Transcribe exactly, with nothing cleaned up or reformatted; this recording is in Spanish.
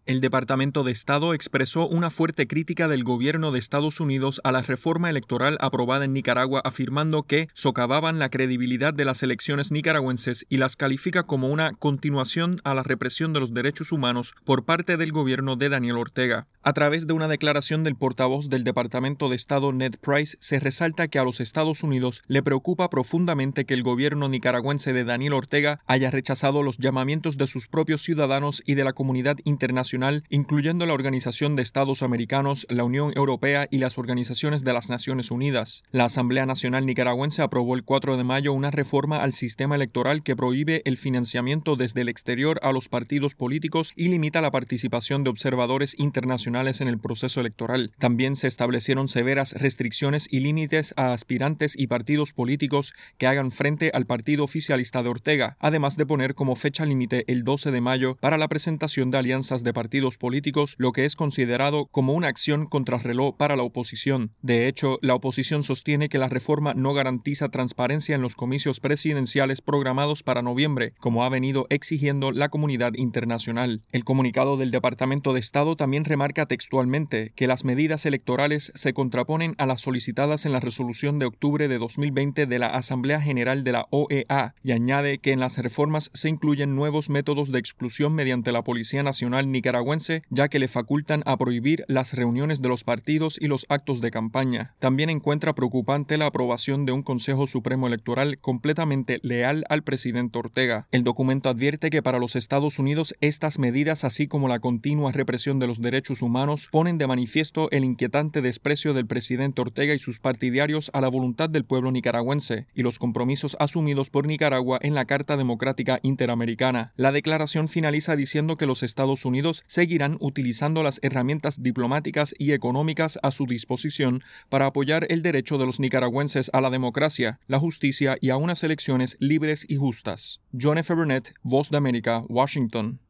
El Departamento de Estado expresó una fuerte crítica del gobierno de Estados Unidos a la reforma electoral aprobada en Nicaragua, afirmando que socavaban la credibilidad de las elecciones nicaragüenses y las califica como una continuación a la represión de los derechos humanos por parte del gobierno de Daniel Ortega. A través de una declaración del portavoz del Departamento de Estado, Ned Price, se resalta que a los Estados Unidos le preocupa profundamente que el gobierno nicaragüense de Daniel Ortega haya rechazado los llamamientos de sus propios ciudadanos y de la comunidad internacional, incluyendo la Organización de Estados Americanos, la Unión Europea y las organizaciones de las Naciones Unidas. La Asamblea Nacional Nicaragüense aprobó el cuatro de mayo una reforma al sistema electoral que prohíbe el financiamiento desde el exterior a los partidos políticos y limita la participación de observadores internacionales en el proceso electoral. También se establecieron severas restricciones y límites a aspirantes y partidos políticos que hagan frente al partido oficialista de Ortega, además de poner como fecha límite el doce de mayo para la presentación de alianzas de partidos políticos, lo que es considerado como una acción contrarreloj para la oposición. De hecho, la oposición sostiene que la reforma no garantiza transparencia en los comicios presidenciales programados para noviembre, como ha venido exigiendo la comunidad internacional. El comunicado del Departamento de Estado también remarca textualmente que las medidas electorales se contraponen a las solicitadas en la resolución de octubre de dos mil veinte de la Asamblea General de la O E A y añade que en las reformas se incluyen nuevos métodos de exclusión mediante la Policía Nacional Nicaragüense, ya que le facultan a prohibir las reuniones de los partidos y los actos de campaña. También encuentra preocupante la aprobación de un Consejo Supremo Electoral completamente leal al presidente Ortega. El documento advierte que para los Estados Unidos estas medidas, así como la continua represión de los derechos humanos, ponen de manifiesto el inquietante desprecio del presidente Ortega y sus partidarios a la voluntad del pueblo nicaragüense y los compromisos asumidos por Nicaragua en la Carta Democrática Interamericana. La declaración finaliza diciendo que los Estados Unidos seguirán utilizando las herramientas diplomáticas y económicas a su disposición para apoyar el derecho de los nicaragüenses a la democracia, la justicia y a unas elecciones libres y justas. John F. Burnett, Voz de América, Washington.